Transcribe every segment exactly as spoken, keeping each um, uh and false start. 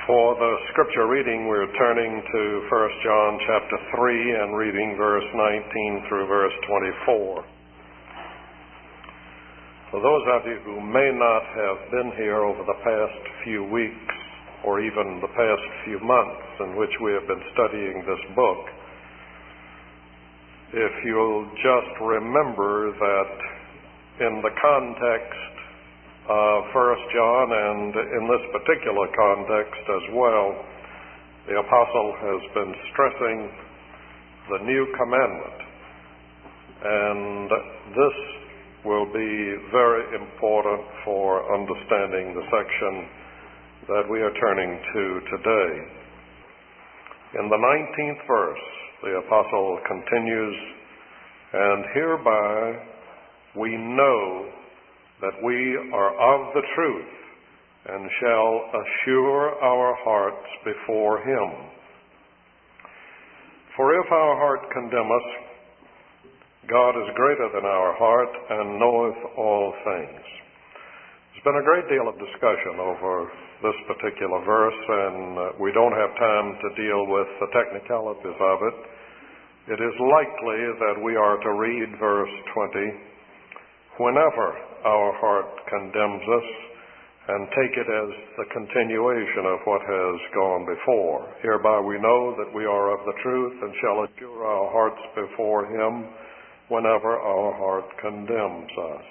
For the scripture reading, we're turning to First John chapter three and reading verse nineteen through verse twenty-four. For those of you who may not have been here over the past few weeks or even the past few months in which we have been studying this book, if you'll just remember that in the context of First John, and in this particular context as well, the apostle has been stressing the new commandment. And this will be very important for understanding the section that we are turning to today. In the nineteenth verse, the apostle continues, "And hereby we know that we are of the truth, and shall assure our hearts before him. For if our heart condemn us, God is greater than our heart, and knoweth all things." There's been a great deal of discussion over this particular verse, and uh, we don't have time to deal with the technicalities of it. It is likely that we are to read verse twenty, "Whenever our heart condemns us," and take it as the continuation of what has gone before. "Hereby we know that we are of the truth, and shall assure our hearts before him whenever our heart condemns us."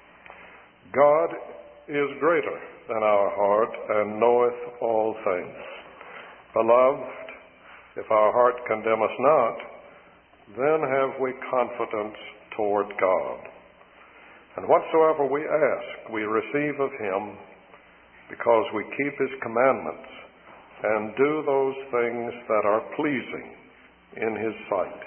God is greater than our heart, and knoweth all things. Beloved, if our heart condemn us not, then have we confidence toward God. And whatsoever we ask, we receive of him, because we keep his commandments, and do those things that are pleasing in his sight.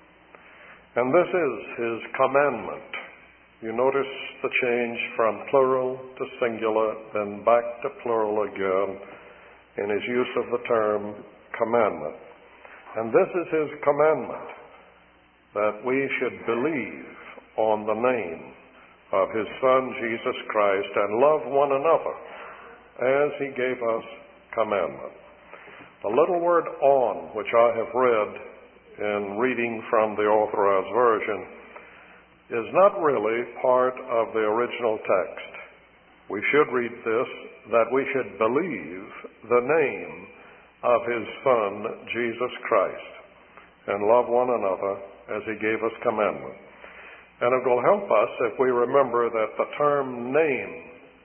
And this is his commandment. You notice the change from plural to singular, then back to plural again in his use of the term commandment. And this is his commandment, that we should believe on the name of his Son, Jesus Christ, and love one another as he gave us commandment. The little word "on," which I have read in reading from the Authorized Version, is not really part of the original text. We should read this, that we should believe the name of his Son, Jesus Christ, and love one another as he gave us commandment. And it will help us if we remember that the term "name"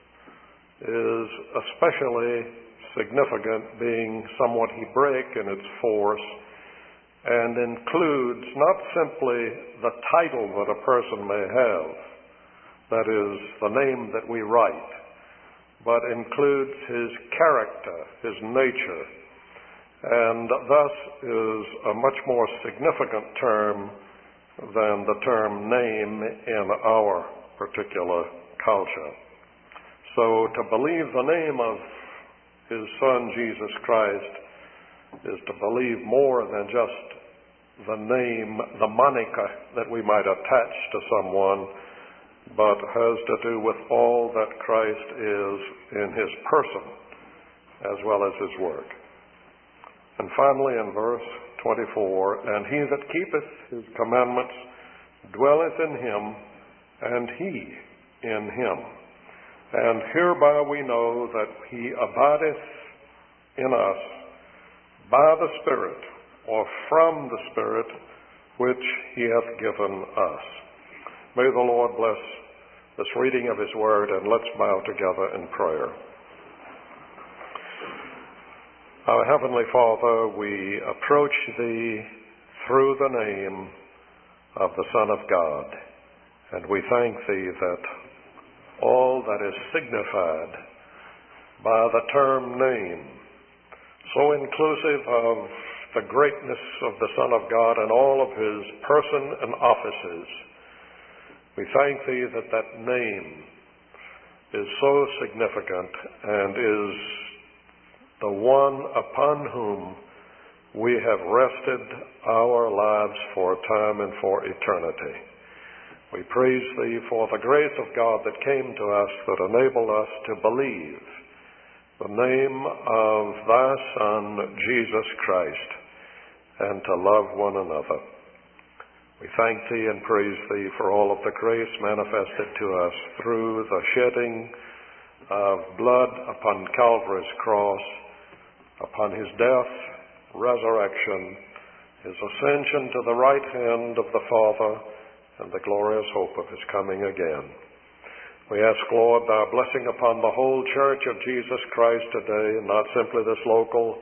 is especially significant, being somewhat Hebraic in its force, and includes not simply the title that a person may have, that is, the name that we write, but includes his character, his nature, and thus is a much more significant term than the term "name" in our particular culture. So to believe the name of his Son, Jesus Christ, is to believe more than just the name, the moniker that we might attach to someone, but has to do with all that Christ is in his person as well as his work. And finally in verse twenty-four, "And he that keepeth his commandments dwelleth in him, and he in him. And hereby we know that he abideth in us by the Spirit, or from the Spirit, which he hath given us." May the Lord bless this reading of his word, and let's bow together in prayer. Our Heavenly Father, we approach thee through the name of the Son of God, and we thank thee that all that is signified by the term "name," so inclusive of the greatness of the Son of God and all of his person and offices, we thank thee that that name is so significant and is the one upon whom we have rested our lives for time and for eternity. We praise thee for the grace of God that came to us that enabled us to believe the name of thy Son, Jesus Christ, and to love one another. We thank thee and praise thee for all of the grace manifested to us through the shedding of blood upon Calvary's cross, upon his death, resurrection, his ascension to the right hand of the Father, and the glorious hope of his coming again. We ask, Lord, thy blessing upon the whole church of Jesus Christ today, not simply this local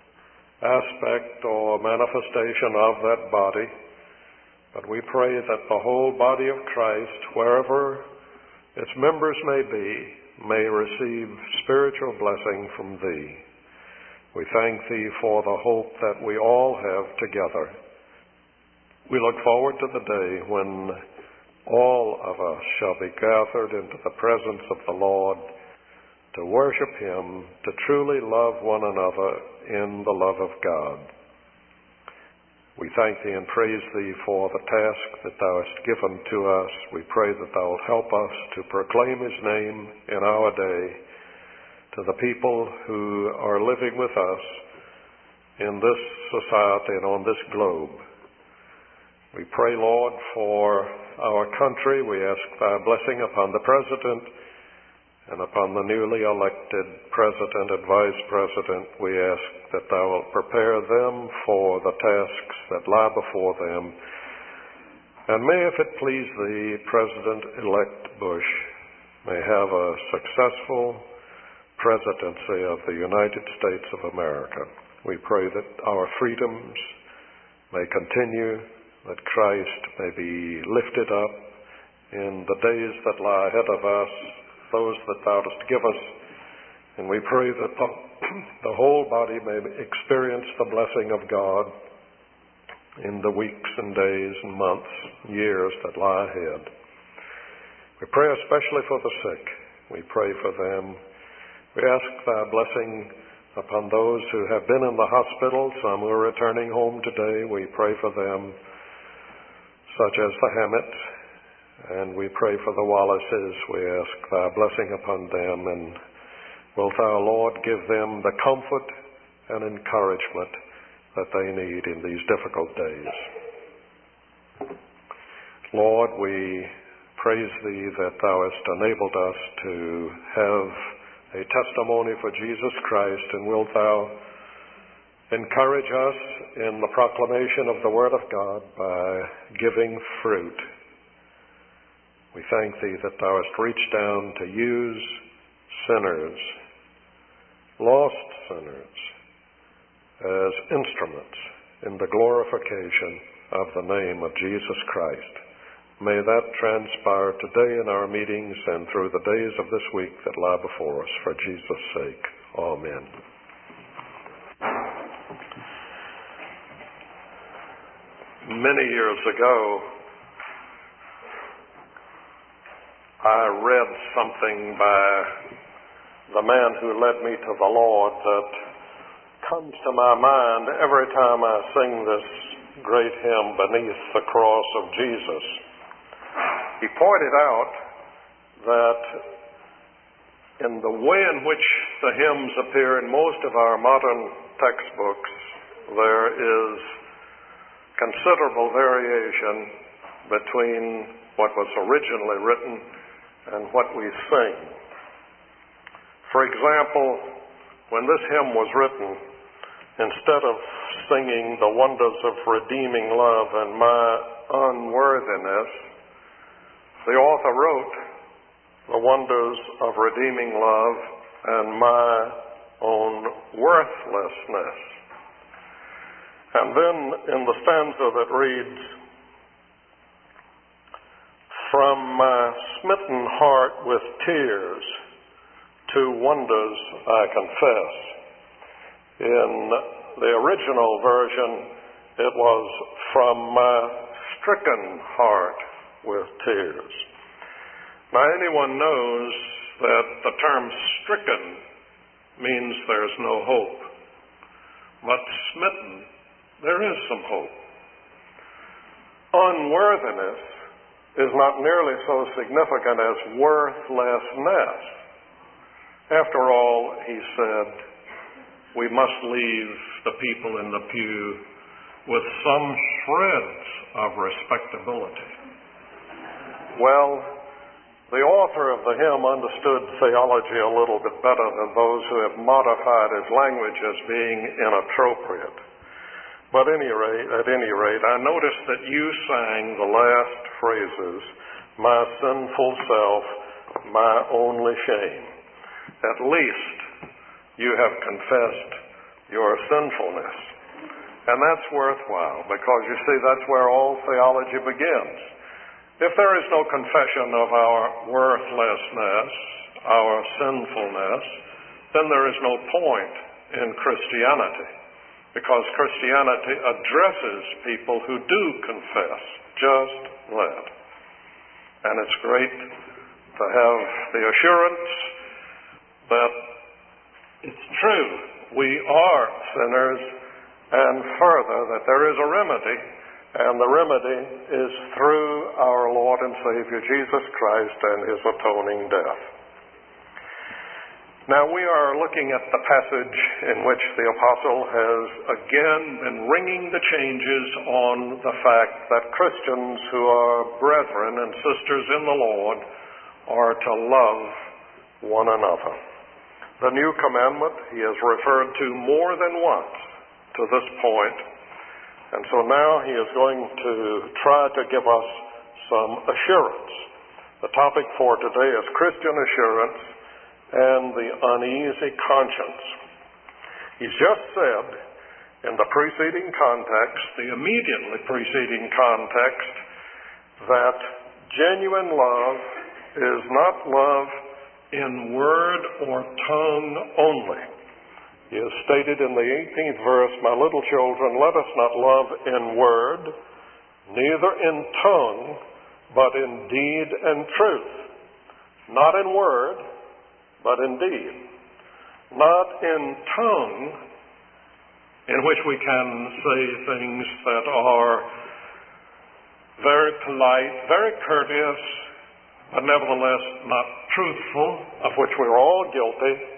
aspect or manifestation of that body, but we pray that the whole body of Christ, wherever its members may be, may receive spiritual blessing from thee. We thank thee for the hope that we all have together. We look forward to the day when all of us shall be gathered into the presence of the Lord to worship him, to truly love one another in the love of God. We thank thee and praise thee for the task that thou hast given to us. We pray that thou wilt help us to proclaim his name in our day to the people who are living with us in this society and on this globe. We pray, Lord, for our country. We ask thy blessing upon the President and upon the newly elected President and Vice President. We ask that thou wilt prepare them for the tasks that lie before them. And may, if it please thee, President-elect Bush may have a successful presidency of the United States of America. We pray that our freedoms may continue, that Christ may be lifted up in the days that lie ahead of us, those that thou dost give us, and we pray that the, the whole body may experience the blessing of God in the weeks and days and months, years that lie ahead. We pray especially for the sick. We pray for them. We ask thy blessing upon those who have been in the hospital, some who are returning home today. We pray for them, such as the Hammett, and we pray for the Wallaces. We ask thy blessing upon them, and wilt thou, Lord, give them the comfort and encouragement that they need in these difficult days. Lord, we praise thee that thou hast enabled us to have a testimony for Jesus Christ, and wilt thou encourage us in the proclamation of the Word of God by giving fruit. We thank thee that thou hast reached down to use sinners, lost sinners, as instruments in the glorification of the name of Jesus Christ. May that transpire today in our meetings and through the days of this week that lie before us, for Jesus' sake. Amen. Many years ago, I read something by the man who led me to the Lord that comes to my mind every time I sing this great hymn, Beneath the Cross of Jesus. He pointed out that in the way in which the hymns appear in most of our modern textbooks, there is considerable variation between what was originally written and what we sing. For example, when this hymn was written, instead of singing the wonders of redeeming love and my unworthiness, the author wrote the wonders of redeeming love and my own worthlessness. And then in the stanza that reads, from my smitten heart with tears to wonders I confess. In the original version, it was from my stricken heart with tears. Now, anyone knows that the term stricken means there's no hope. But smitten, there is some hope. Unworthiness is not nearly so significant as worthlessness. After all, he said, we must leave the people in the pew with some shreds of respectability. Well, the author of the hymn understood theology a little bit better than those who have modified his language as being inappropriate. But any rate, at any rate, I noticed that you sang the last phrases, my sinful self, my only shame. At least you have confessed your sinfulness. And that's worthwhile, because you see, that's where all theology begins. If there is no confession of our worthlessness, our sinfulness, then there is no point in Christianity, because Christianity addresses people who do confess just that. And it's great to have the assurance that it's true, we are sinners, and further, that there is a remedy, and the remedy is through our Lord and Savior Jesus Christ and his atoning death. Now we are looking at the passage in which the apostle has again been ringing the changes on the fact that Christians who are brethren and sisters in the Lord are to love one another. The new commandment he has referred to more than once to this point, and so now he is going to try to give us some assurance. The topic for today is Christian assurance and the uneasy conscience. He's just said in the preceding context, the immediately preceding context, that genuine love is not love in word or tongue only. He has stated in the eighteenth verse, my little children, let us not love in word, neither in tongue, but in deed and truth. Not in word, but in deed. Not in tongue, in which we can say things that are very polite, very courteous, but nevertheless not truthful, of which we are all guilty.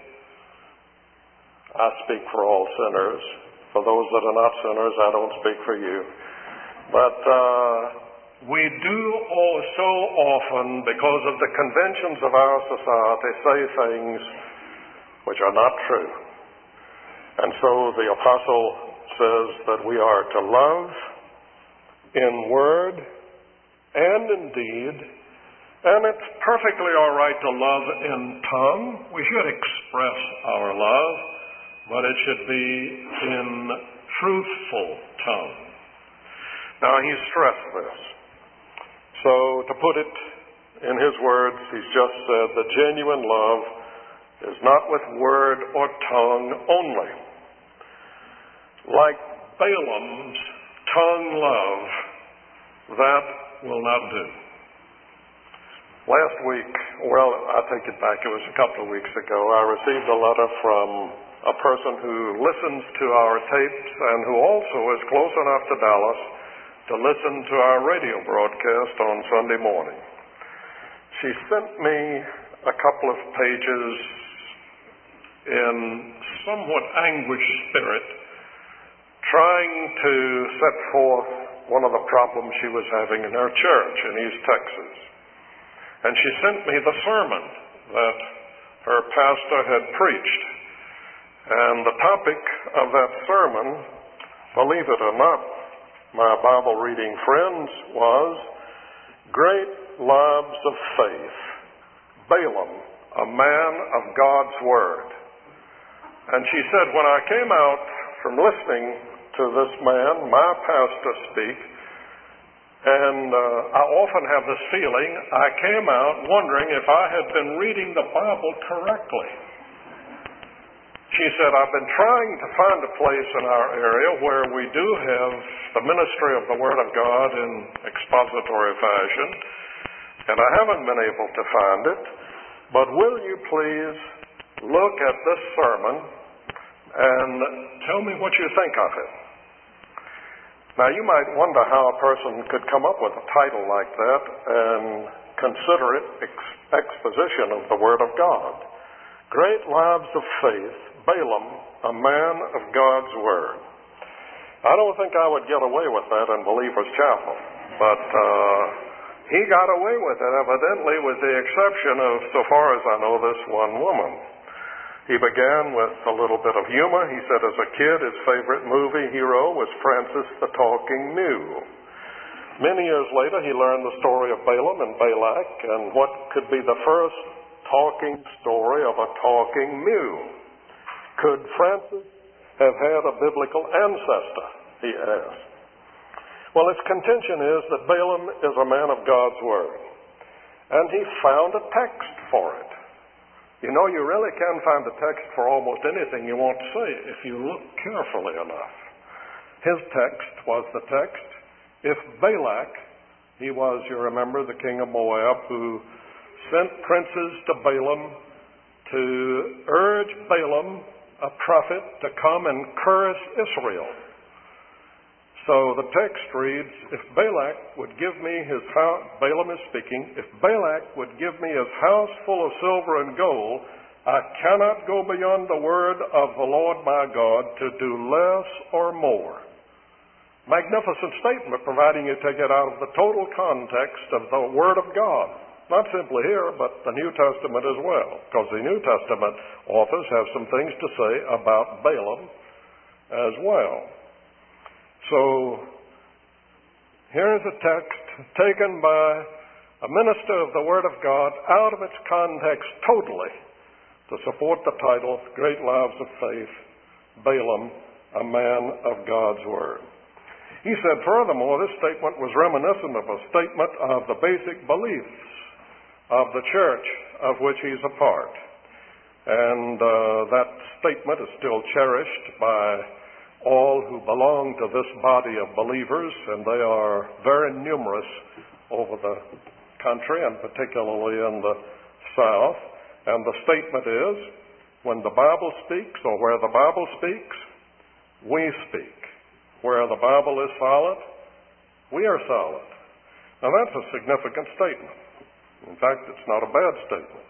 I speak for all sinners. For those that are not sinners, I don't speak for you. But uh, we do all so often, because of the conventions of our society, say things which are not true. And so the apostle says that we are to love in word and in deed, and it's perfectly all right to love in tongue. We should express our love, but it should be in truthful tongue. Now, he stressed this. So, to put it in his words, he's just said that genuine love is not with word or tongue only. Like Balaam's tongue love, that will not do. Last week, well, I take it back, it was a couple of weeks ago, I received a letter from a person who listens to our tapes and who also is close enough to Dallas to listen to our radio broadcast on Sunday morning. She sent me a couple of pages in somewhat anguished spirit, trying to set forth one of the problems she was having in her church in East Texas. And she sent me the sermon that her pastor had preached. And the topic of that sermon, believe it or not, my Bible reading friends, was Great Loves of Faith, Balaam, a man of God's Word. And she said, when I came out from listening to this man, my pastor, speak, and uh, I often have this feeling, I came out wondering if I had been reading the Bible correctly. She said, I've been trying to find a place in our area where we do have the ministry of the Word of God in expository fashion, and I haven't been able to find it. But will you please look at this sermon and tell me what you think of it? Now, you might wonder how a person could come up with a title like that and consider it ex- exposition of the Word of God. Great Lives of Faith, Balaam, a man of God's Word. I don't think I would get away with that in Believers Chapel, but uh, he got away with it, evidently, with the exception of, so far as I know, this one woman. He began with a little bit of humor. He said as a kid his favorite movie hero was Francis the Talking Mule. Many years later he learned the story of Balaam and Balak and what could be the first talking story of a talking mule. Could Francis have had a biblical ancestor, he asked. Well, his contention is that Balaam is a man of God's Word, and he found a text for it. You know, you really can find a text for almost anything you want to say if you look carefully enough. His text was the text, if Balak, he was, you remember, the king of Moab, who sent princes to Balaam to urge Balaam, a prophet, to come and curse Israel. So the text reads, if Balak would give me his house, Balaam is speaking, if Balak would give me his house full of silver and gold, I cannot go beyond the word of the Lord my God to do less or more. Magnificent statement, providing you take it out of the total context of the Word of God. Not simply here, but the New Testament as well, because the New Testament authors have some things to say about Balaam as well. So, here's a text taken by a minister of the Word of God out of its context totally to support the title, Great Lives of Faith, Balaam, a man of God's Word. He said, furthermore, this statement was reminiscent of a statement of the basic beliefs of the church of which he's a part. And uh, that statement is still cherished by all who belong to this body of believers, and they are very numerous over the country, and particularly in the South. And the statement is, when the Bible speaks, or where the Bible speaks, we speak. Where the Bible is silent, we are silent. Now that's a significant statement. In fact, it's not a bad statement.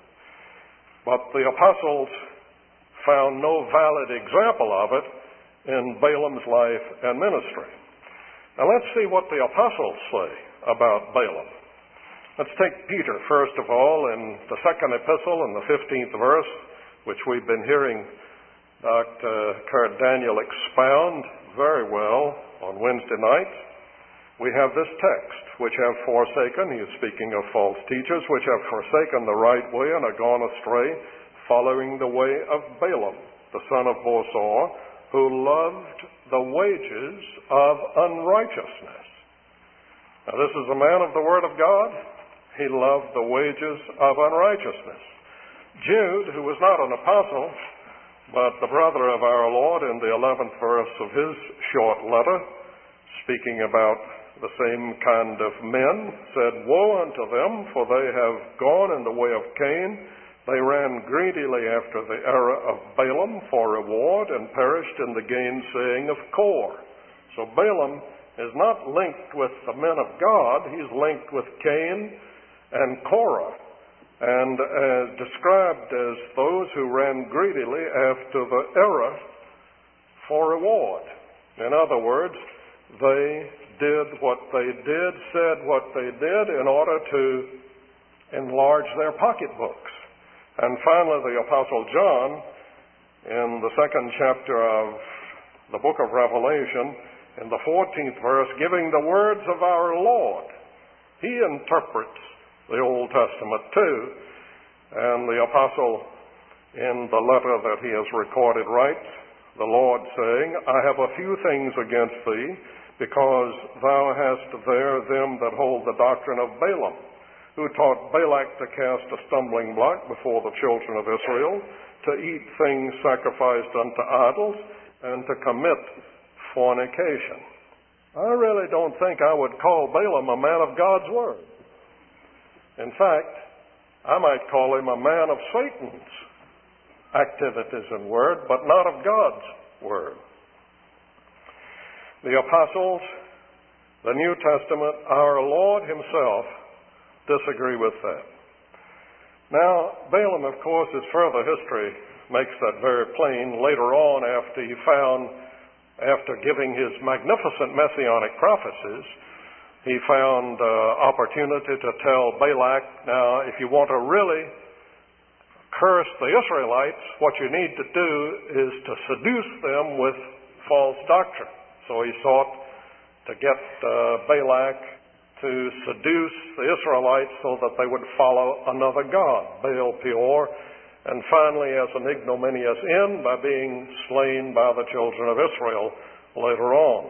But the apostles found no valid example of it in Balaam's life and ministry. Now let's see what the apostles say about Balaam. Let's take Peter, first of all, in the second epistle in the fifteenth verse, which we've been hearing Doctor Kurt Daniel expound very well on Wednesday nights. We have this text, which have forsaken, he is speaking of false teachers, which have forsaken the right way and are gone astray, following the way of Balaam, the son of Bosor, who loved the wages of unrighteousness. Now this is a man of the Word of God. He loved the wages of unrighteousness. Jude, who was not an apostle, but the brother of our Lord, in the eleventh verse of his short letter, speaking about the same kind of men, said, woe unto them, for they have gone in the way of Cain. They ran greedily after the error of Balaam for reward, and perished in the gainsaying of Kor. So Balaam is not linked with the men of God. He's linked with Cain and Korah, and as described as those who ran greedily after the error for reward. In other words, they did what they did, said what they did in order to enlarge their pocketbooks. And finally, the Apostle John, in the second chapter of the book of Revelation, in the fourteenth verse, giving the words of our Lord. He interprets the Old Testament too. And the apostle, in the letter that he has recorded, writes, the Lord saying, I have a few things against thee, because thou hast there them that hold the doctrine of Balaam, who taught Balak to cast a stumbling block before the children of Israel, to eat things sacrificed unto idols, and to commit fornication. I really don't think I would call Balaam a man of God's Word. In fact, I might call him a man of Satan's activities and word, but not of God's Word. The apostles, the New Testament, our Lord himself disagree with that. Now, Balaam, of course, as further history makes that very plain, later on after he found, after giving his magnificent messianic prophecies, he found uh, opportunity to tell Balak, now, if you want to really curse the Israelites, what you need to do is to seduce them with false doctrine. So he sought to get uh, Balak to seduce the Israelites so that they would follow another god, Baal Peor, and finally as an ignominious end by being slain by the children of Israel later on.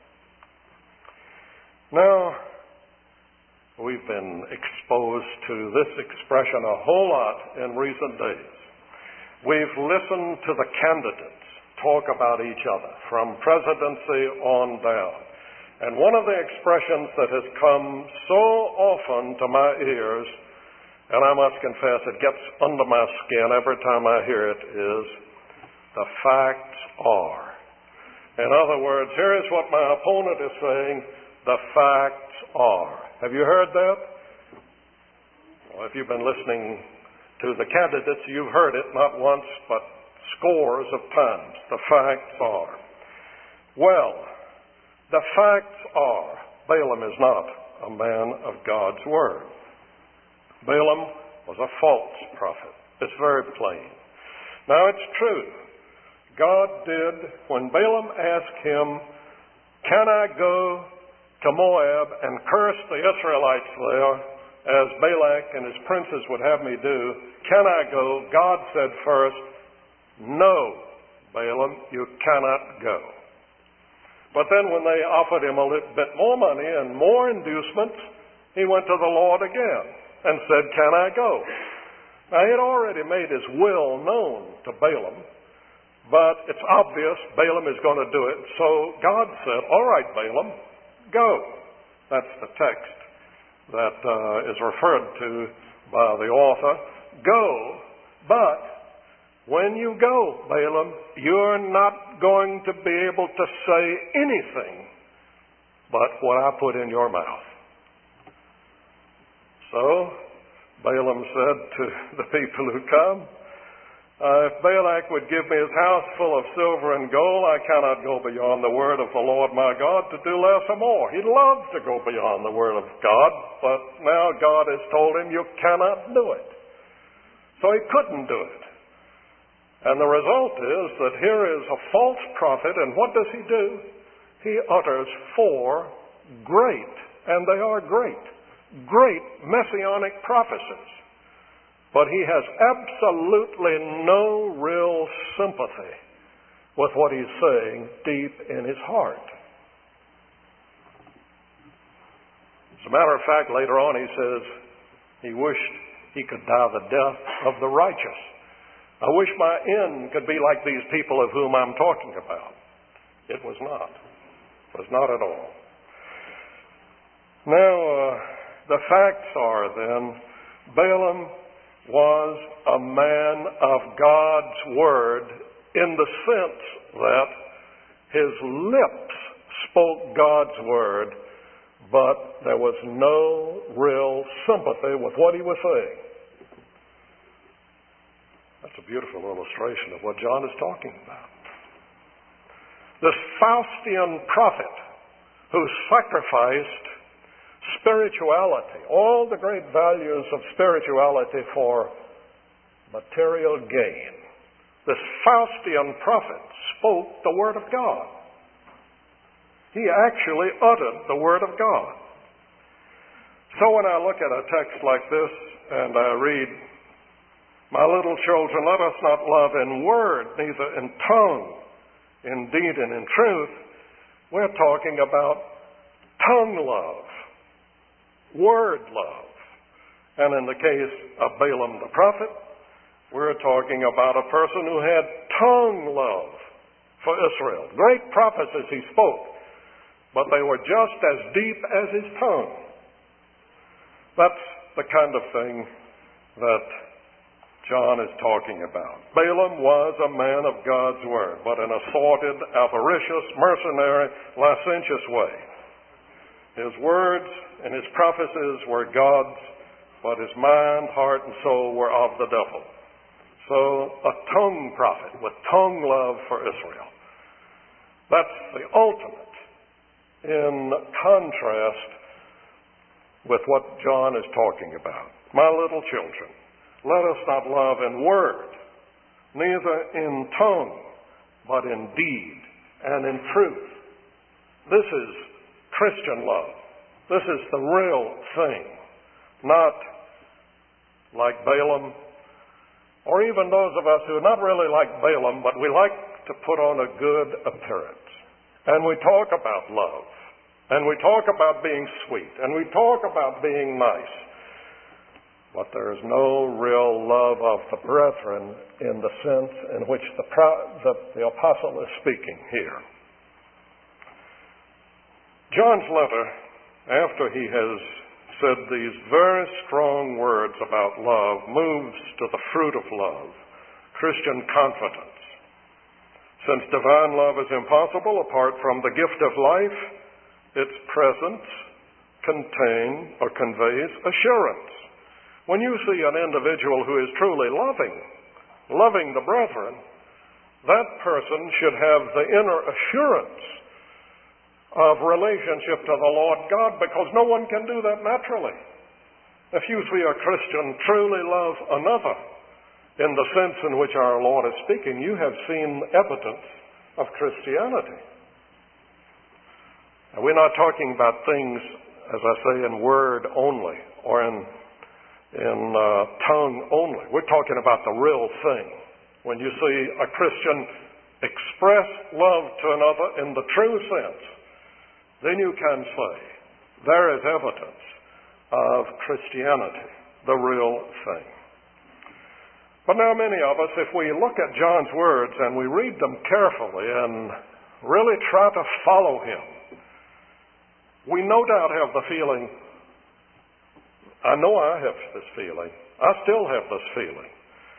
Now, we've been exposed to this expression a whole lot in recent days. We've listened to the candidates talk about each other, from presidency on down. And one of the expressions that has come so often to my ears, and I must confess it gets under my skin every time I hear it, is, the facts are. In other words, here is what my opponent is saying, the facts are. Have you heard that? Well, if you've been listening to the candidates, you've heard it not once, but scores of times. The facts are. Well, the facts are, Balaam is not a man of God's word. Balaam was a false prophet. It's very plain. Now, it's true. God did, when Balaam asked him, can I go to Moab and curse the Israelites there, as Balak and his princes would have me do, can I go? God said first, no, Balaam, you cannot go. But then when they offered him a little bit more money and more inducements, he went to the Lord again and said, can I go? Now, he had already made his will known to Balaam, but it's obvious Balaam is going to do it. So God said, all right, Balaam, go. That's the text that uh, is referred to by the author. Go, but when you go, Balaam, you're not going to be able to say anything but what I put in your mouth. So, Balaam said to the people who come, uh, if Balak would give me his house full of silver and gold, I cannot go beyond the word of the Lord my God to do less or more. He'd love to go beyond the word of God, but now God has told him you cannot do it. So he couldn't do it. And the result is that here is a false prophet, and what does he do? He utters four great, and they are great, great messianic prophecies. But he has absolutely no real sympathy with what he's saying deep in his heart. As a matter of fact, later on he says he wished he could die the death of the righteous. I wish my end could be like these people of whom I'm talking about. It was not. It was not at all. Now, uh, the facts are then, Balaam was a man of God's word in the sense that his lips spoke God's word, but there was no real sympathy with what he was saying. That's a beautiful illustration of what John is talking about. This Faustian prophet who sacrificed spirituality, all the great values of spirituality for material gain. This Faustian prophet spoke the word of God. He actually uttered the word of God. So when I look at a text like this and I read, my little children, let us not love in word, neither in tongue, in deed and in truth. We're talking about tongue love, word love. And in the case of Balaam the prophet, we're talking about a person who had tongue love for Israel. Great prophecies he spoke, but they were just as deep as his tongue. That's the kind of thing that John is talking about. Balaam was a man of God's word, but in a sordid, avaricious, mercenary, licentious way. His words and his prophecies were God's but his mind, heart, and soul were of the devil. So a tongue prophet with tongue love for Israel. That's the ultimate in contrast with what John is talking about. My little children, let us not love in word, neither in tongue, but in deed and in truth. This is Christian love. This is the real thing, not like Balaam, or even those of us who are not really like Balaam, but we like to put on a good appearance. And we talk about love, and we talk about being sweet, and we talk about being nice. But there is no real love of the brethren in the sense in which the, the, the apostle is speaking here. John's letter, after he has said these very strong words about love, moves to the fruit of love, Christian confidence. Since divine love is impossible apart from the gift of life, its presence contains or conveys assurance. When you see an individual who is truly loving, loving the brethren, that person should have the inner assurance of relationship to the Lord God, because no one can do that naturally. If you see a Christian truly love another in the sense in which our Lord is speaking, you have seen evidence of Christianity. Now, we're not talking about things, as I say, in word only or in in uh, tongue only. We're talking about the real thing. When you see a Christian express love to another in the true sense, then you can say there is evidence of Christianity, the real thing. But now many of us, if we look at John's words and we read them carefully and really try to follow him, we no doubt have the feeling, I know I have this feeling. I still have this feeling.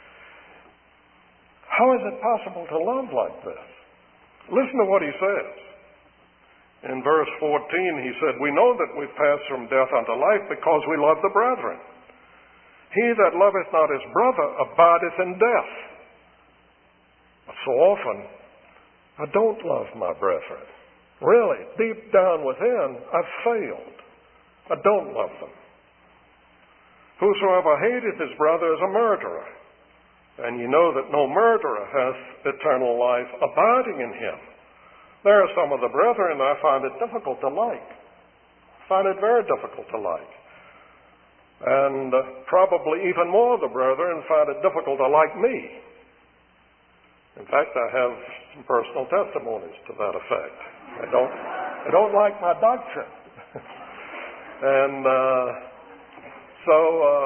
How is it possible to love like this? Listen to what he says. In verse fourteen, he said, we know that we pass from death unto life because we love the brethren. He that loveth not his brother abideth in death. But so often, I don't love my brethren. Really, deep down within, I've failed. I don't love them. Whosoever hateth his brother is a murderer, and ye know that no murderer hath eternal life abiding in him. There are some of the brethren I find it difficult to like. I find it very difficult to like. And uh, probably even more of the brethren find it difficult to like me. In fact, I have some personal testimonies to that effect. I don't, I don't like my doctrine. and uh, so uh,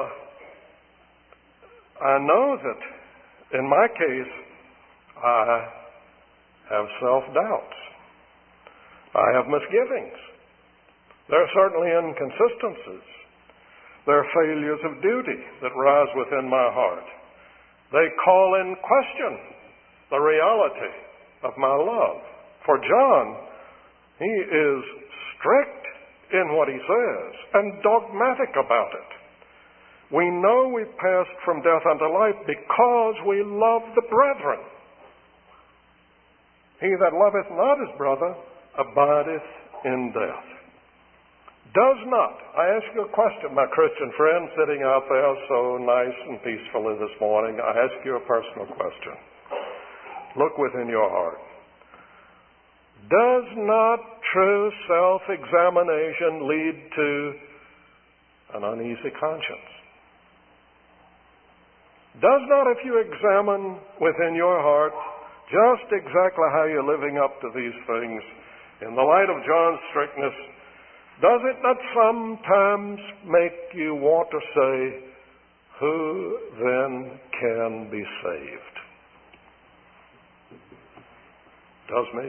I know that in my case, I have self-doubts. I have misgivings. There are certainly inconsistencies. There are failures of duty that rise within my heart. They call in question the reality of my love. For John, he is strict in what he says and dogmatic about it. We know we've passed from death unto life because we love the brethren. He that loveth not his brother abideth in death. Does not, I ask you a question, my Christian friend sitting out there so nice and peacefully this morning, I ask you a personal question. Look within your heart. Does not true self-examination lead to an uneasy conscience? Does not, if you examine within your heart just exactly how you're living up to these things, in the light of John's strictness, does it not sometimes make you want to say, who then can be saved? Does me.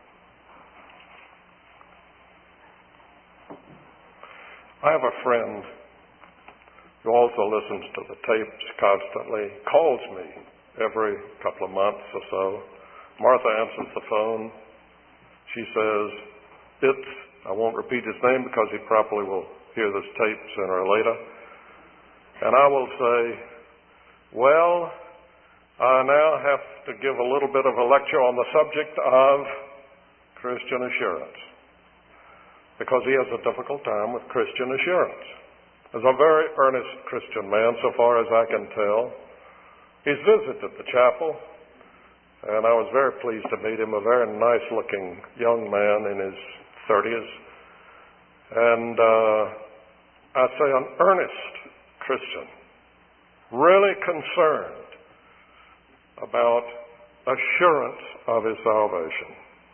I have a friend who also listens to the tapes constantly, calls me every couple of months or so. Martha answers the phone. She says, it's, I won't repeat his name because he probably will hear this tape sooner or later. And I will say, well, I now have to give a little bit of a lecture on the subject of Christian assurance, because he has a difficult time with Christian assurance. As a very earnest Christian man, so far as I can tell, he's visited the chapel, and I was very pleased to meet him, a very nice-looking young man in his thirties. And uh, I'd say an earnest Christian, really concerned about assurance of his salvation.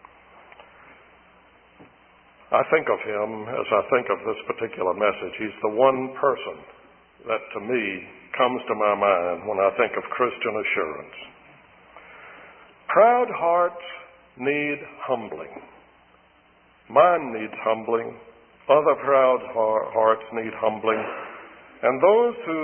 I think of him as I think of this particular message. He's the one person that to me comes to my mind when I think of Christian assurance. Proud hearts need humbling. Mine needs humbling. Other proud hearts need humbling. And those who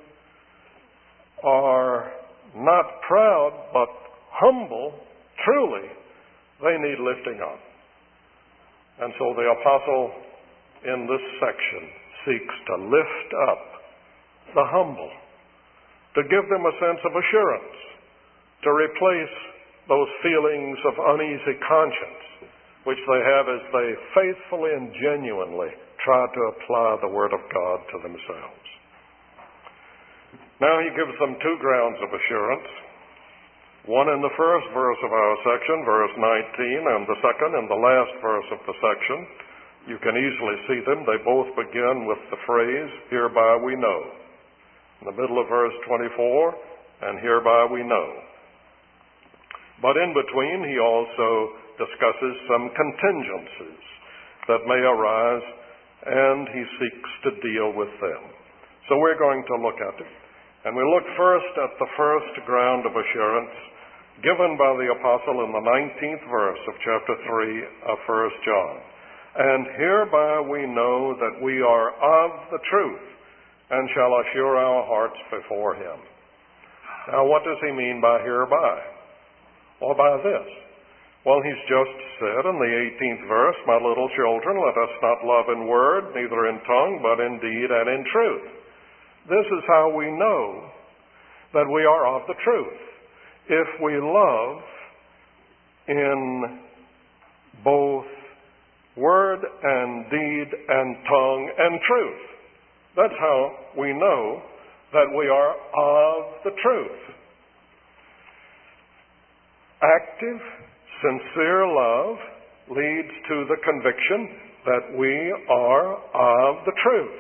are not proud but humble, truly, they need lifting up. And so the apostle in this section seeks to lift up the humble, to give them a sense of assurance, to replace those feelings of uneasy conscience which they have as they faithfully and genuinely try to apply the Word of God to themselves. Now he gives them two grounds of assurance. One in the first verse of our section, verse nineteen, and the second in the last verse of the section. You can easily see them. They both begin with the phrase, hereby we know. In the middle of verse twenty-four, and hereby we know. But in between, he also discusses some contingencies that may arise, and he seeks to deal with them. So we're going to look at it. And we look first at the first ground of assurance given by the apostle in the nineteenth verse of chapter three of First John. And hereby we know that we are of the truth, and shall assure our hearts before him. Now, what does he mean by hereby? Or by this? Well, he's just said in the eighteenth verse, my little children, let us not love in word, neither in tongue, but in deed and in truth. This is how we know that we are of the truth. If we love in both word and deed and tongue and truth. That's how we know that we are of the truth. Active, sincere love leads to the conviction that we are of the truth.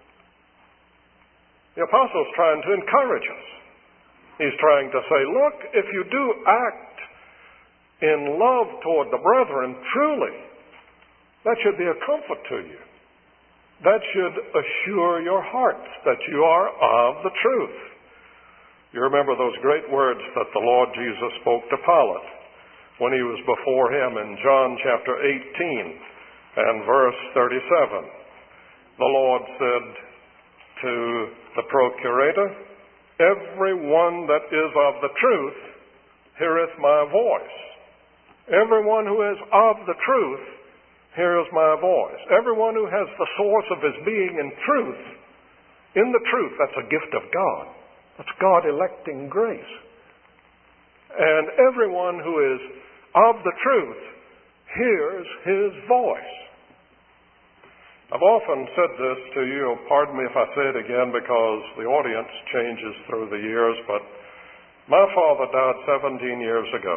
The apostle's trying to encourage us. He's trying to say, look, if you do act in love toward the brethren, truly, that should be a comfort to you. That should assure your hearts that you are of the truth. You remember those great words that the Lord Jesus spoke to Pilate when he was before him in John chapter eighteen and verse thirty-seven. The Lord said to the procurator, every one that is of the truth heareth my voice. Everyone who is of the truth hears my voice. Everyone who has the source of his being in truth, in the truth, that's a gift of God. That's God electing grace. And everyone who is of the truth hears his voice. I've often said this to you, pardon me if I say it again because the audience changes through the years, but my father died seventeen years ago.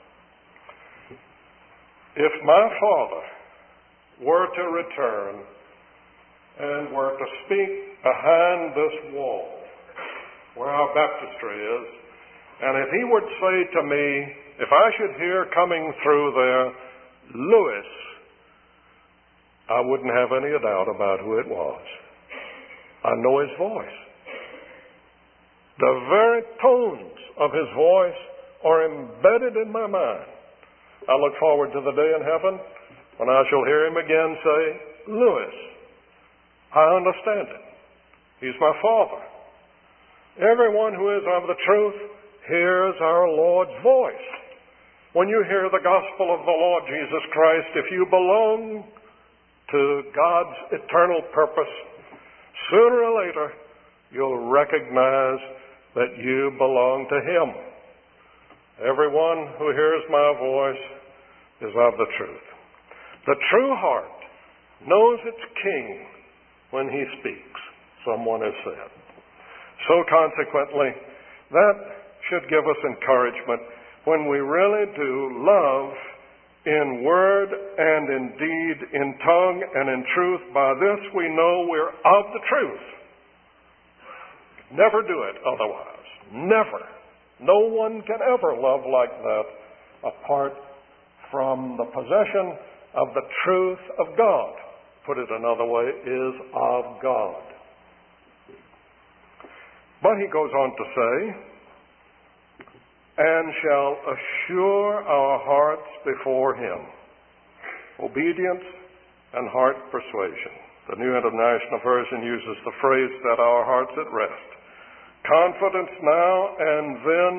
If my father were to return and were to speak behind this wall where our baptistry is, and if he would say to me, if I should hear coming through there, Lewis, I wouldn't have any doubt about who it was. I know his voice. The very tones of his voice are embedded in my mind. I look forward to the day in heaven when I shall hear him again say, Lewis, I understand it. He's my father. Everyone who is of the truth hears our Lord's voice. When you hear the gospel of the Lord Jesus Christ, if you belong to God's eternal purpose, sooner or later you'll recognize that you belong to Him. Everyone who hears my voice is of the truth. The true heart knows its king when he speaks, someone has said. So consequently, that should give us encouragement when we really do love in word and in deed, in tongue and in truth. By this we know we're of the truth. Never do it otherwise. Never. No one can ever love like that apart from the possession of the truth of God. Put it another way, is of God. But he goes on to say, and shall assure our hearts before Him. Obedience and heart persuasion. The New International Version uses the phrase, set our hearts at rest. Confidence now and then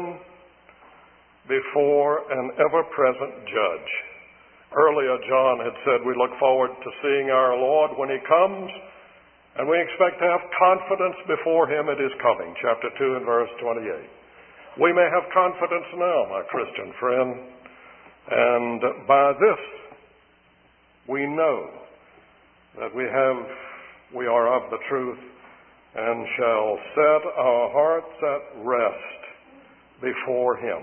before an ever-present Judge. Earlier, John had said we look forward to seeing our Lord when He comes, and we expect to have confidence before Him at His coming. Chapter two and verse twenty-eight. We may have confidence now, my Christian friend, and by this we know that we have, we are of the truth, and shall set our hearts at rest before Him.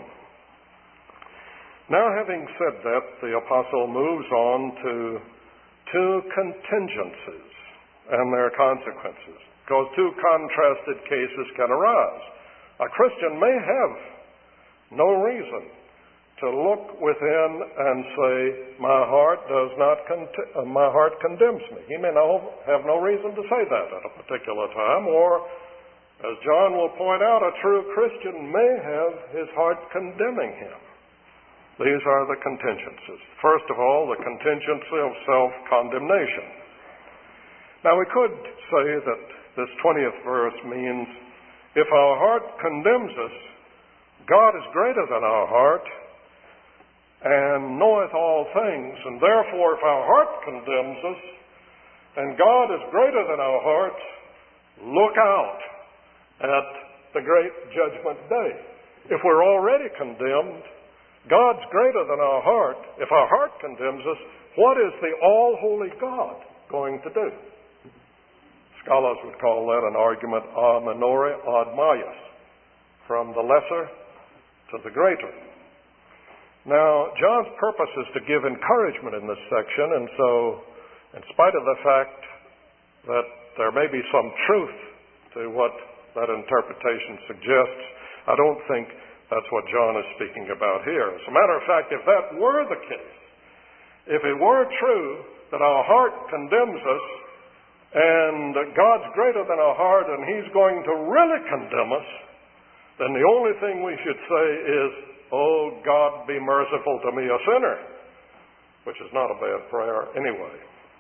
Now, having said that, the apostle moves on to two contingencies and their consequences, because two contrasted cases can arise. A Christian may have no reason to look within and say, my heart does not, con- uh, my heart condemns me. He may no, have no reason to say that at a particular time, or, as John will point out, a true Christian may have his heart condemning him. These are the contingencies. First of all, the contingency of self-condemnation. Now, we could say that this twentieth verse means, if our heart condemns us, God is greater than our heart and knoweth all things. And therefore, if our heart condemns us and God is greater than our hearts, look out at the great judgment day. If we're already condemned, God's greater than our heart. If our heart condemns us, what is the all-holy God going to do? Scholars would call that an argument a minore ad maius, from the lesser to the greater. Now, John's purpose is to give encouragement in this section, and so, in spite of the fact that there may be some truth to what that interpretation suggests, I don't think that's what John is speaking about here. As a matter of fact, if that were the case, if it were true that our heart condemns us, and God's greater than our heart, and He's going to really condemn us, then the only thing we should say is, oh, God, be merciful to me, a sinner, which is not a bad prayer anyway.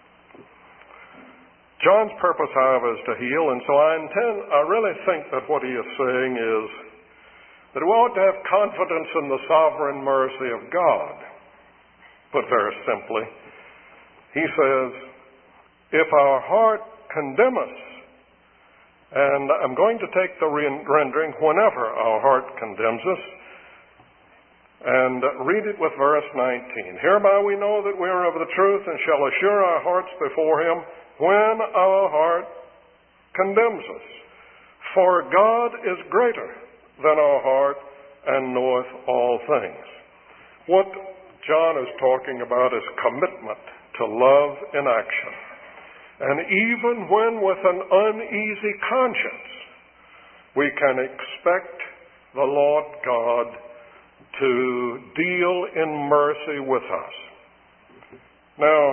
John's purpose, however, is to heal, and so I intend, I really think that what he is saying is that we ought to have confidence in the sovereign mercy of God. Put very simply, he says, if our heart condemn us, and I'm going to take the rendering, whenever our heart condemns us, and read it with verse nineteen. Hereby we know that we are of the truth, and shall assure our hearts before Him when our heart condemns us. For God is greater than our heart, and knoweth all things. What John is talking about is commitment to love in action. And even when with an uneasy conscience, we can expect the Lord God to deal in mercy with us. Now,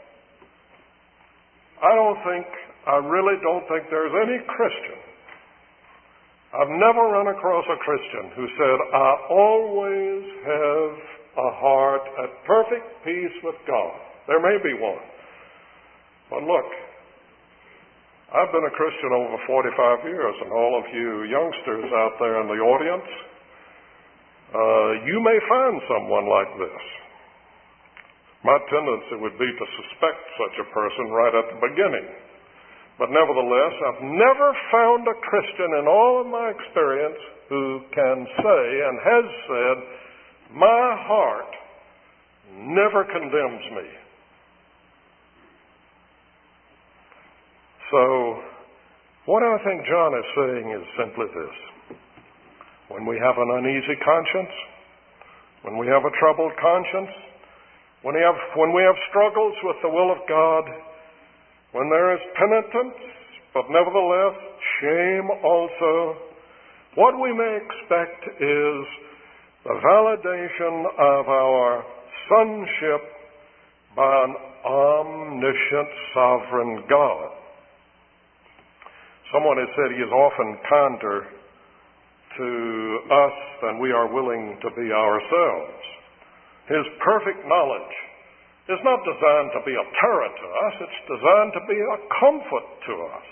I don't think, I really don't think there's any Christian, I've never run across a Christian who said, I always have a heart at perfect peace with God. There may be one. But look, I've been a Christian over forty-five years, and all of you youngsters out there in the audience, uh, you may find someone like this. My tendency would be to suspect such a person right at the beginning. But nevertheless, I've never found a Christian in all of my experience who can say and has said, my heart never condemns me. So, what I think John is saying is simply this. When we have an uneasy conscience, when we have a troubled conscience, when we have, when we have struggles with the will of God, when there is penitence, but nevertheless shame also, what we may expect is the validation of our sonship by an omniscient, sovereign God. Someone has said he is often kinder to us than we are willing to be ourselves. His perfect knowledge is not designed to be a terror to us, it's designed to be a comfort to us.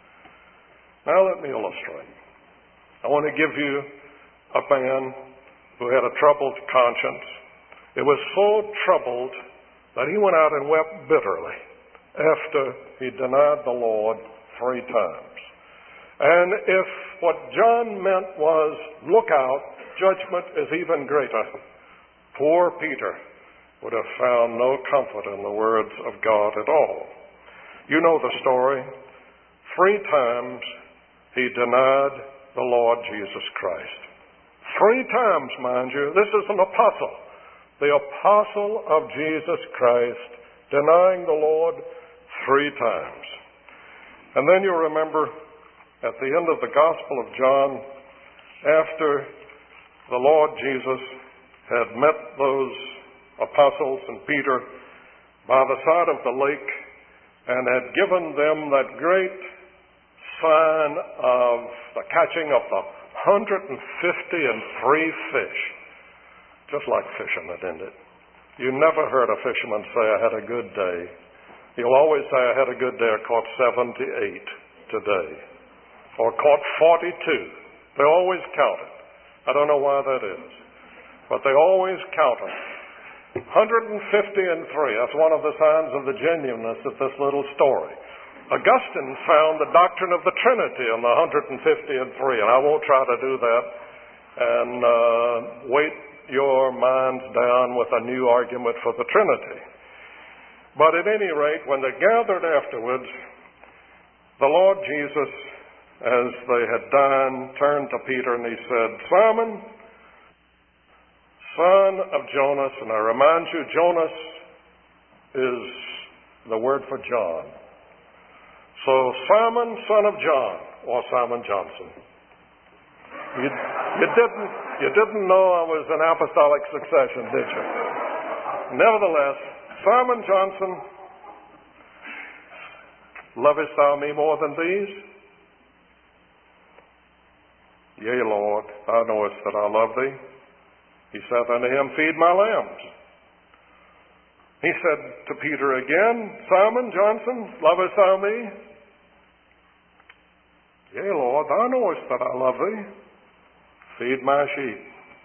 Now let me illustrate. I want to give you a man who had a troubled conscience. It was so troubled that he went out and wept bitterly after he denied the Lord three times. And if what John meant was, look out, judgment is even greater, poor Peter would have found no comfort in the words of God at all. You know the story. Three times he denied the Lord Jesus Christ. Three times, mind you. This is an apostle. The apostle of Jesus Christ denying the Lord three times. And then you remember at the end of the Gospel of John, after the Lord Jesus had met those apostles and Peter by the side of the lake and had given them that great sign of the catching of the one hundred fifty and three fish. Just like fishing, isn't it? You never heard a fisherman say, I had a good day. You'll always say, I had a good day. I caught seventy-eight today. Or caught forty-two. They always count it. I don't know why that is. But they always count it. one hundred fifty and three. That's one of the signs of the genuineness of this little story. Augustine found the doctrine of the Trinity in the one hundred fifty and three. And I won't try to do that and uh, weight your minds down with a new argument for the Trinity. But at any rate, when they gathered afterwards, the Lord Jesus, as they had dined, turned to Peter and he said, Simon, son of Jonas, and I remind you, Jonas is the word for John. So Simon, son of John, or Simon Johnson. You, you didn't you didn't know I was in apostolic succession, did you? Nevertheless, Simon Johnson, lovest thou me more than these? Yea, Lord, thou knowest that I love thee. He saith unto him, feed my lambs. He said to Peter again, Simon Johnson, lovest thou me? Yea, Lord, thou knowest that I love thee. Feed my sheep.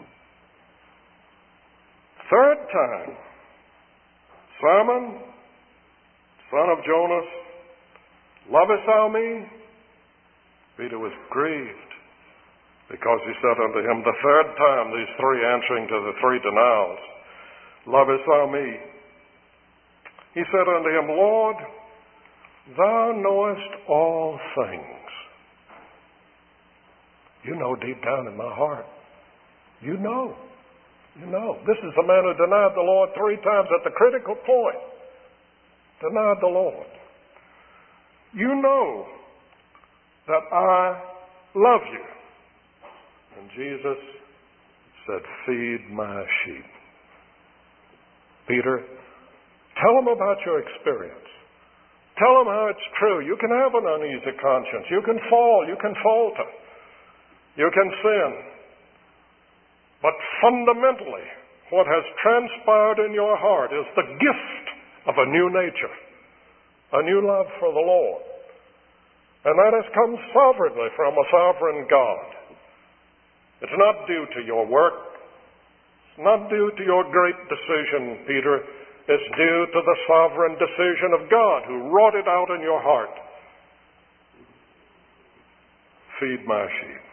Third time, Simon, son of Jonas, lovest thou me? Peter was grieved, because he said unto him the third time, these three answering to the three denials, lovest thou me? He said unto him, Lord, thou knowest all things. You know deep down in my heart. You know. You know. This is the man who denied the Lord three times at the critical point. Denied the Lord. You know that I love you. And Jesus said, feed my sheep. Peter, tell them about your experience. Tell them how it's true. You can have an uneasy conscience. You can fall. You can falter. You can sin. But fundamentally, what has transpired in your heart is the gift of a new nature, a new love for the Lord. And that has come sovereignly from a sovereign God. It's not due to your work. It's not due to your great decision, Peter. It's due to the sovereign decision of God who wrought it out in your heart. feed my sheep.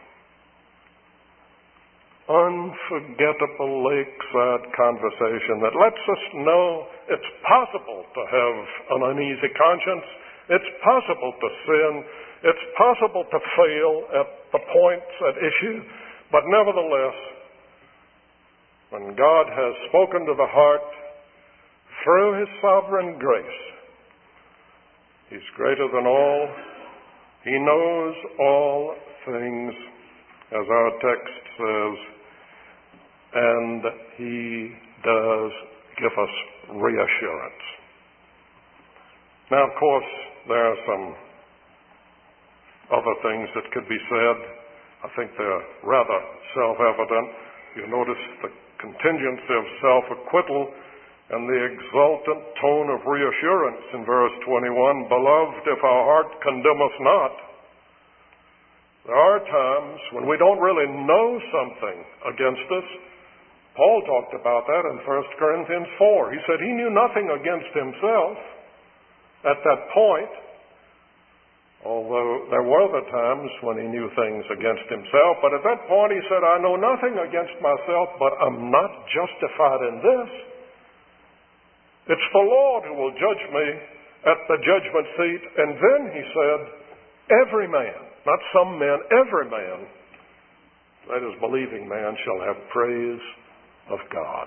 Unforgettable lakeside conversation that lets us know it's possible to have an uneasy conscience. It's possible to sin. It's possible to fail at the points at issue. But nevertheless, when God has spoken to the heart through His sovereign grace, He's greater than all. He knows all things, as our text says, and He does give us reassurance. Now, of course, there are some other things that could be said. I think they're rather self-evident. You notice the contingency of self-acquittal and the exultant tone of reassurance in verse twenty-one. Beloved, if our heart condemn us not. There are times when we don't really know something against us. Paul talked about that in First Corinthians four. He said he knew nothing against himself at that point, although there were the times when he knew things against himself. But at that point he said, I know nothing against myself, but I'm not justified in this. It's the Lord who will judge me at the judgment seat. And then he said, every man, not some man, every man, that is, believing man, shall have praise of God.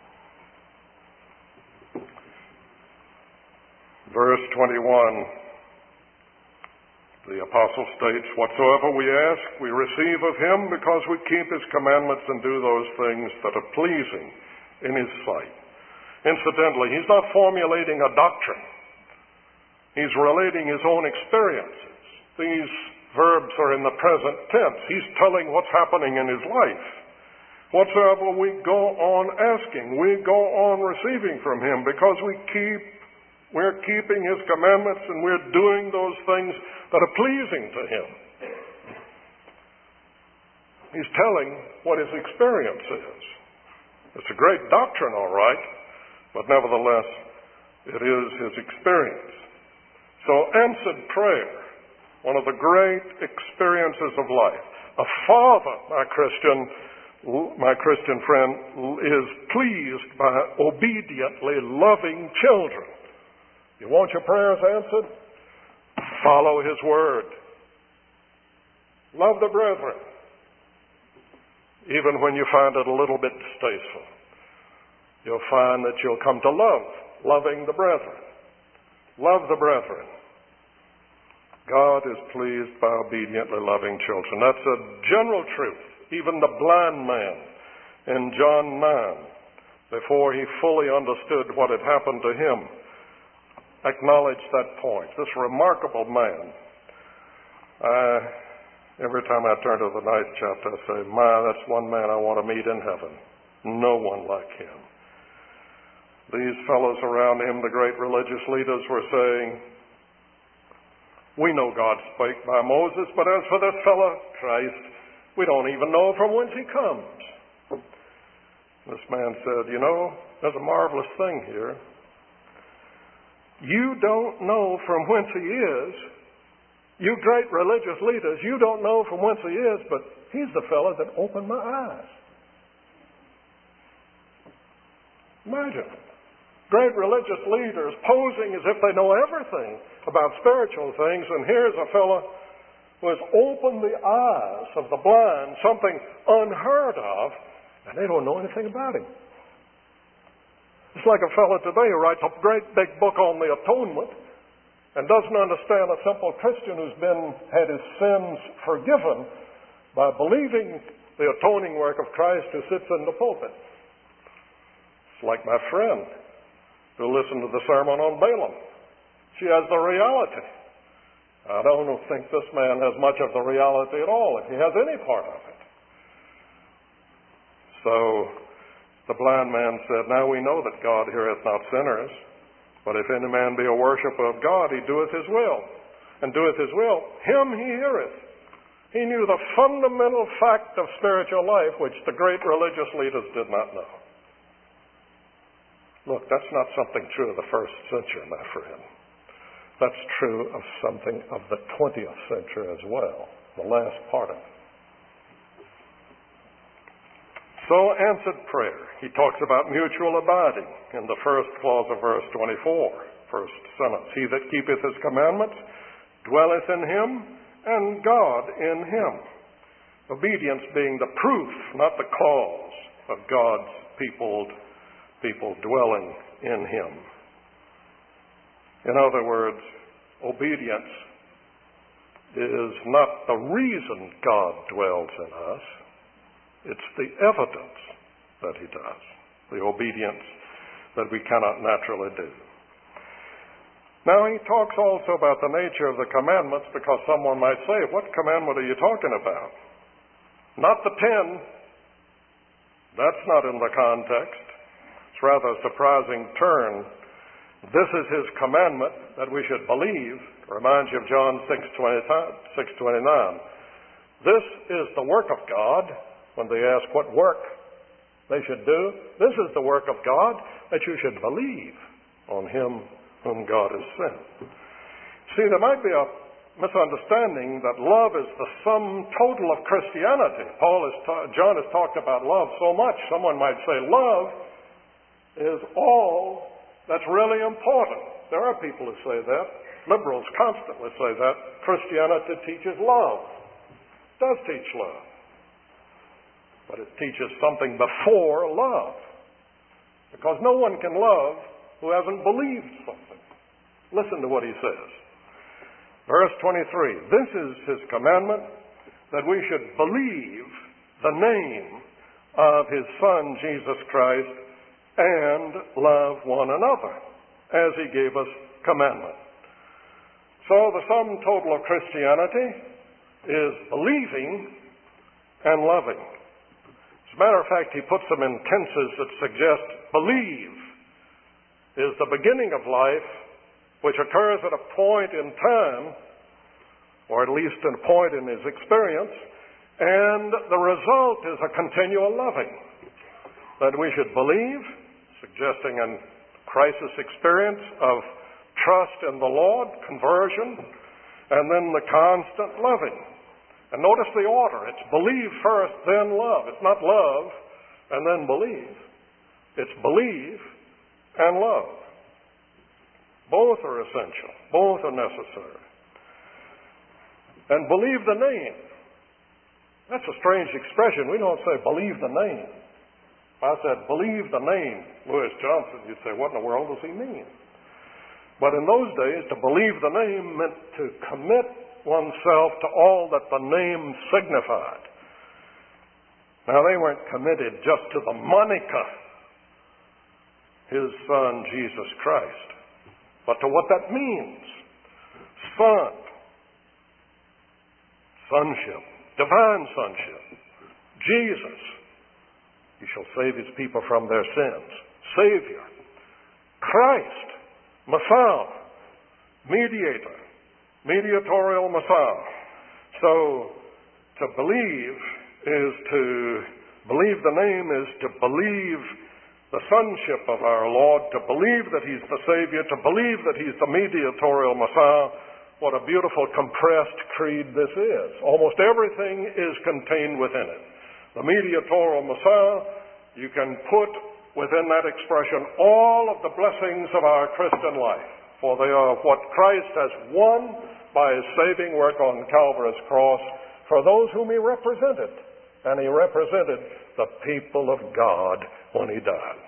Verse twenty-one, the apostle states, whatsoever we ask, we receive of Him, because we keep His commandments and do those things that are pleasing in His sight. Incidentally, he's not formulating a doctrine. He's relating his own experiences. These verbs are in the present tense. He's telling what's happening in his life. Whatsoever we go on asking, we go on receiving from Him, because we keep, we're keeping His commandments and we're doing those things that are pleasing to Him. He's telling what his experience is. It's a great doctrine, all right, but nevertheless, it is his experience. So answered prayer, one of the great experiences of life. A father, my Christian, my Christian friend, is pleased by obediently loving children. You want your prayers answered? Follow His word. Love the brethren, even when you find it a little bit distasteful. You'll find that you'll come to love, loving the brethren. Love the brethren. God is pleased by obediently loving children. That's a general truth. Even the blind man in John nine, before he fully understood what had happened to him, acknowledged that point. This remarkable man. Uh, every time I turn to the ninth chapter, I say, my, that's one man I want to meet in heaven. No one like him. These fellows around him, the great religious leaders, were saying, we know God spake by Moses, but as for this fellow, Christ, we don't even know from whence He comes. This man said, you know, there's a marvelous thing here. You don't know from whence He is. You great religious leaders, you don't know from whence He is, but He's the fellow that opened my eyes. Imagine. Great religious leaders posing as if they know everything about spiritual things, and here's a fellow who has opened the eyes of the blind, something unheard of, and they don't know anything about Him. It's like a fellow today who writes a great big book on the atonement and doesn't understand a simple Christian who's been had his sins forgiven by believing the atoning work of Christ who sits in the pulpit. It's like my friend who listened to the sermon on Balaam. She has the reality. I don't think this man has much of the reality at all, if he has any part of it. So the blind man said, now we know that God heareth not sinners, but if any man be a worshipper of God, he doeth His will. And doeth His will, him He heareth. He knew the fundamental fact of spiritual life, which the great religious leaders did not know. Look, that's not something true of the first century, my friend. That's true of something of the twentieth century as well. the last part of it. So answered prayer. He talks about mutual abiding in the first clause of verse twenty-four, first sentence. He that keepeth his commandments dwelleth in him, and God in him. Obedience being the proof, not the cause, of God's people, people dwelling in him. In other words, obedience is not the reason God dwells in us. It's the evidence that he does, the obedience that we cannot naturally do. Now, he talks also about the nature of the commandments, because someone might say, what commandment are you talking about? Not the ten. That's not in the context. It's rather a surprising turn. This is his commandment, that we should believe. Reminds you of John six twenty-nine. This is the work of God. When they ask what work they should do, this is the work of God, that you should believe on him whom God has sent. See, there might be a misunderstanding that love is the sum total of Christianity. Paul is ta- John has talked about love so much. Someone might say love is all that's really important. There are people who say that. Liberals constantly say that. Christianity teaches love. It does teach love. But it teaches something before love. Because no one can love who hasn't believed something. Listen to what he says. Verse twenty-three. This is his commandment, that we should believe the name of his Son, Jesus Christ, and love one another, as he gave us commandment. So the sum total of Christianity is believing and loving. As a matter of fact, he puts them in tenses that suggest believe is the beginning of life, which occurs at a point in time, or at least at a point in his experience, and the result is a continual loving. That we should believe, suggesting a crisis experience of trust in the Lord, conversion, and then the constant loving. And notice the order. It's believe first, then love. It's not love and then believe. It's believe and love. Both are essential. Both are necessary. And believe the name. That's a strange expression. We don't say believe the name. If I said believe the name, Louis Johnson, you'd say, what in the world does he mean? But in those days, to believe the name meant to commit oneself to all that the name signified. Now, they weren't committed just to the moniker, his Son, Jesus Christ, but to what that means. Son, sonship, divine sonship. Jesus, he shall save his people from their sins. Savior. Christ, Messiah, mediator, mediatorial Messiah. So, to believe is to, believe the name is to believe the sonship of our Lord, to believe that he's the Savior, to believe that he's the mediatorial Messiah. What a beautiful compressed creed this is. Almost everything is contained within it. The mediatorial Messiah, you can put within that expression all of the blessings of our Christian life, for they are what Christ has won by his saving work on Calvary's cross for those whom he represented. And he represented the people of God when he died.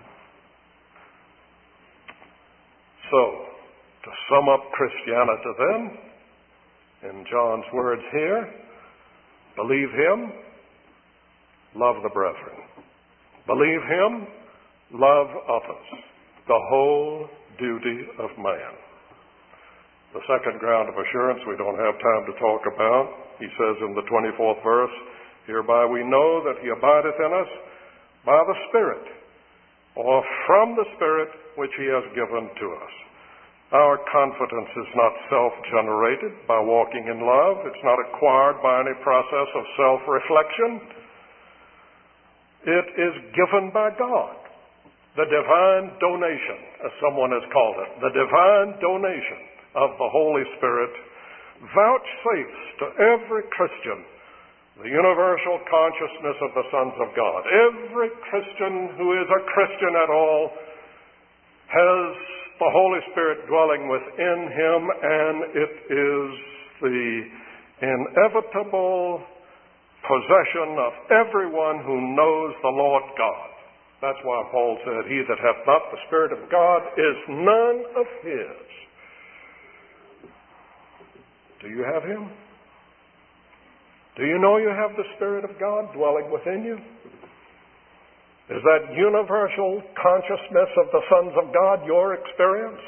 So, to sum up Christianity then, in John's words here, believe him, love the brethren. Believe him, love others. The whole duty of man. The second ground of assurance we don't have time to talk about. He says in the twenty-fourth verse, hereby we know that he abideth in us by the Spirit, or from the Spirit which he has given to us. Our confidence is not self-generated by walking in love. It's not acquired by any process of self-reflection. It is given by God. The divine donation, as someone has called it, the divine donation of the Holy Spirit vouchsafes to every Christian the universal consciousness of the sons of God. Every Christian who is a Christian at all has the Holy Spirit dwelling within him, and it is the inevitable possession of everyone who knows the Lord God. That's why Paul said, "He that hath not the Spirit of God is none of his." Do you have him? Do you know you have the Spirit of God dwelling within you? Is that universal consciousness of the sons of God your experience?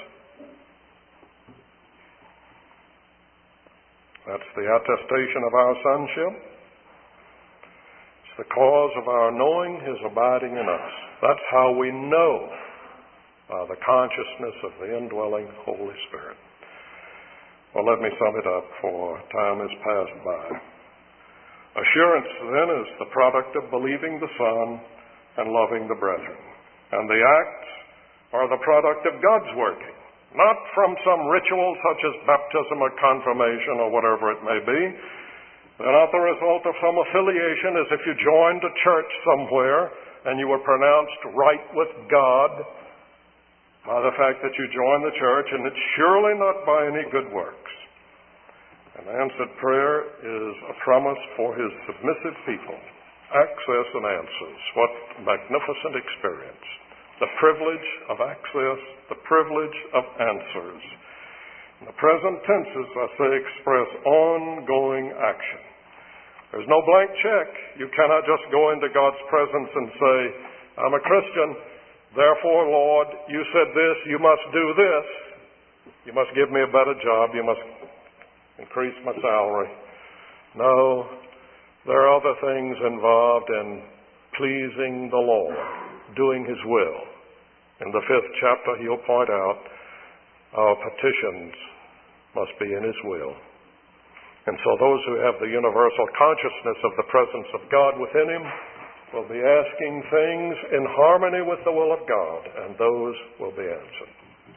That's the attestation of our sonship. It's the cause of our knowing His abiding in us. That's how we know uh, the consciousness of the indwelling Holy Spirit. Well, let me sum it up, for time has passed by. Assurance, then, is the product of believing the Son and loving the brethren. And the acts are the product of God's working, not from some ritual such as baptism or confirmation or whatever it may be. They're not the result of some affiliation, as if you joined a church somewhere and you were pronounced right with God by the fact that you joined the church, and it's surely not by any good works. An answered prayer is a promise for His submissive people. Access and answers. What magnificent experience. The privilege of access, the privilege of answers. In the present tenses, I say, express ongoing action. There's no blank check. You cannot just go into God's presence and say, "I'm a Christian, therefore, Lord, you said this, you must do this. You must give me a better job. You must increase my salary." No, there are other things involved in pleasing the Lord, doing His will. In the fifth chapter, He'll point out our petitions must be in His will. And so those who have the universal consciousness of the presence of God within Him will be asking things in harmony with the will of God, and those will be answered.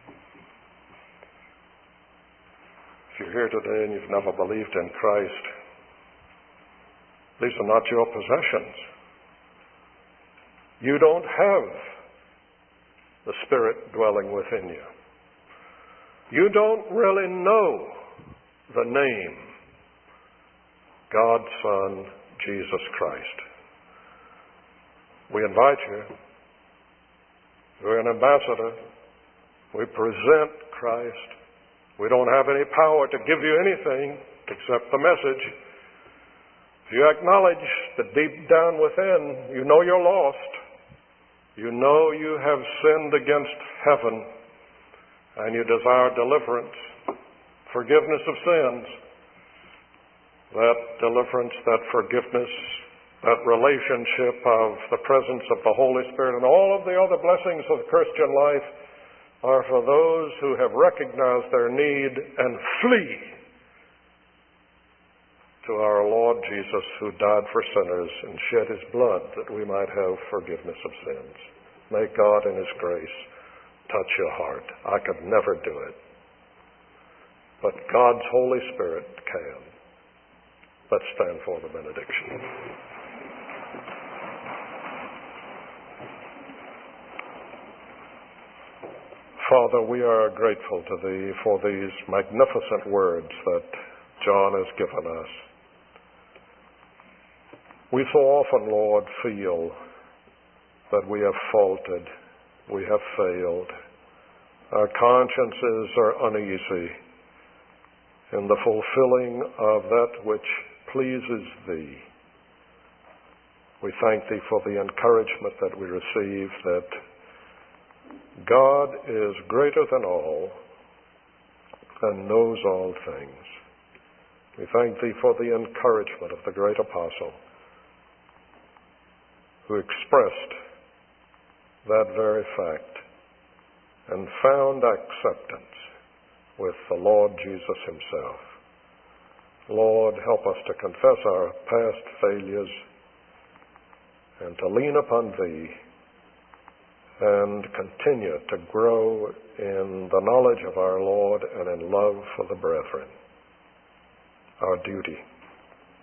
If you're here today and you've never believed in Christ, these are not your possessions. You don't have the Spirit dwelling within you. You don't really know the name God's Son, Jesus Christ. We invite you. We're an ambassador. We present Christ. We don't have any power to give you anything except the message. If you acknowledge that deep down within you know you're lost, you know you have sinned against heaven, and you desire deliverance, forgiveness of sins, that deliverance, that forgiveness, that relationship of the presence of the Holy Spirit and all of the other blessings of the Christian life are for those who have recognized their need and flee to our Lord Jesus, who died for sinners and shed His blood that we might have forgiveness of sins. May God in His grace touch your heart. I could never do it, but God's Holy Spirit can. Let's stand for the benediction. Father, we are grateful to Thee for these magnificent words that John has given us. We so often, Lord, feel that we have faulted, we have failed. Our consciences are uneasy in the fulfilling of that which pleases Thee. We thank Thee for the encouragement that we receive, that God is greater than all and knows all things. We thank Thee for the encouragement of the great apostle, who expressed that very fact and found acceptance with the Lord Jesus Himself. Lord, help us to confess our past failures and to lean upon Thee and continue to grow in the knowledge of our Lord and in love for the brethren. our duty.